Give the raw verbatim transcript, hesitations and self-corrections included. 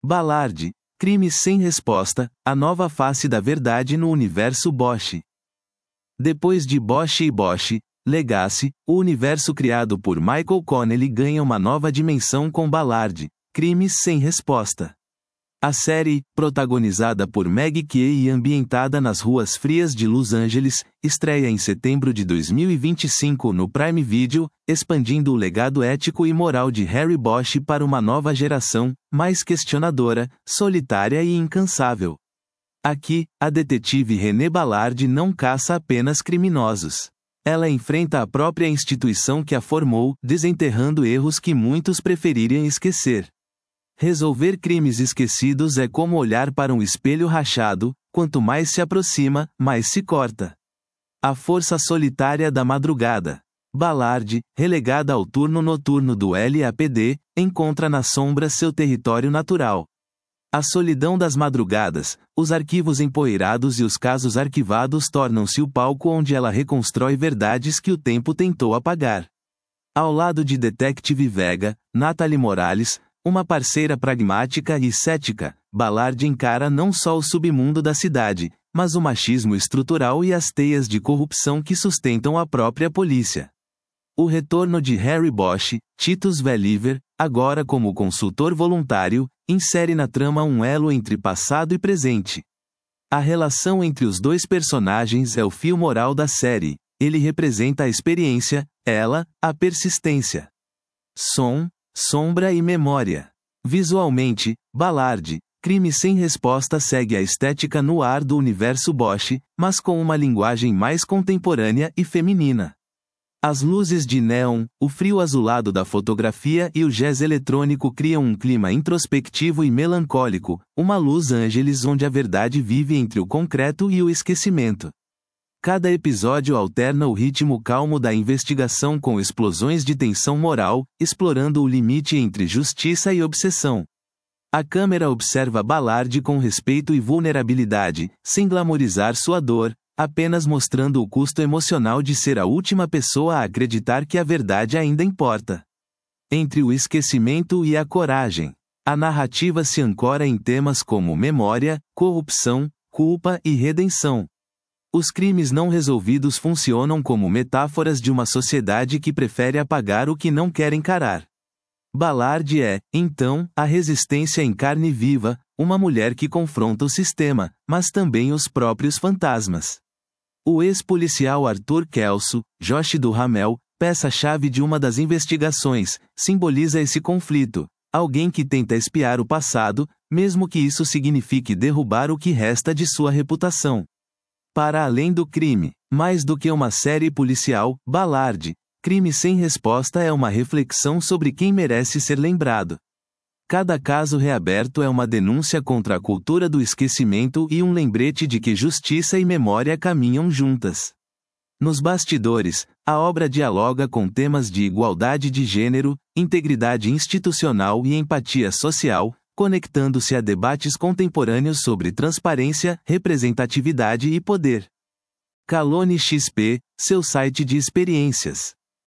Ballard, Crimes sem Resposta, a nova face da verdade no universo Bosch. Depois de Bosch e Bosch, Legacy, o universo criado por Michael Connelly ganha uma nova dimensão com Ballard, Crimes sem Resposta. A série, protagonizada por Maggie Kay e ambientada nas ruas frias de Los Angeles, estreia em setembro de dois mil e vinte e cinco no Prime Video, expandindo o legado ético e moral de Harry Bosch para uma nova geração, mais questionadora, solitária e incansável. Aqui, a detetive Renée Ballard não caça apenas criminosos. Ela enfrenta a própria instituição que a formou, desenterrando erros que muitos prefeririam esquecer. Resolver crimes esquecidos é como olhar para um espelho rachado, quanto mais se aproxima, mais se corta. A força solitária da madrugada. Ballard, relegada ao turno noturno do L A P D, encontra na sombra seu território natural. A solidão das madrugadas, os arquivos empoeirados e os casos arquivados tornam-se o palco onde ela reconstrói verdades que o tempo tentou apagar. Ao lado de Detective Vega, Natalie Morales, uma parceira pragmática e cética, Ballard encara não só o submundo da cidade, mas o machismo estrutural e as teias de corrupção que sustentam a própria polícia. O retorno de Harry Bosch, Titus Welliver, agora como consultor voluntário, insere na trama um elo entre passado e presente. A relação entre os dois personagens é o fio moral da série. Ele representa a experiência, ela, a persistência. Som, sombra e memória. Visualmente, Ballard, Crimes sem Resposta segue a estética no ar do universo Bosch, mas com uma linguagem mais contemporânea e feminina. As luzes de neon, o frio azulado da fotografia e o jazz eletrônico criam um clima introspectivo e melancólico, uma Los Angeles onde a verdade vive entre o concreto e o esquecimento. Cada episódio alterna o ritmo calmo da investigação com explosões de tensão moral, explorando o limite entre justiça e obsessão. A câmera observa Ballard com respeito e vulnerabilidade, sem glamorizar sua dor, apenas mostrando o custo emocional de ser a última pessoa a acreditar que a verdade ainda importa. Entre o esquecimento e a coragem, a narrativa se ancora em temas como memória, corrupção, culpa e redenção. Os crimes não resolvidos funcionam como metáforas de uma sociedade que prefere apagar o que não quer encarar. Ballard é, então, a resistência em carne viva, uma mulher que confronta o sistema, mas também os próprios fantasmas. O ex-policial Arthur Kelso, Josh Duhamel, peça-chave de uma das investigações, simboliza esse conflito. Alguém que tenta espiar o passado, mesmo que isso signifique derrubar o que resta de sua reputação. Para além do crime, mais do que uma série policial, Ballard, Crimes sem Resposta é uma reflexão sobre quem merece ser lembrado. Cada caso reaberto é uma denúncia contra a cultura do esquecimento e um lembrete de que justiça e memória caminham juntas. Nos bastidores, a obra dialoga com temas de igualdade de gênero, integridade institucional e empatia social, conectando-se a debates contemporâneos sobre transparência, representatividade e poder. Calone X P, seu site de experiências.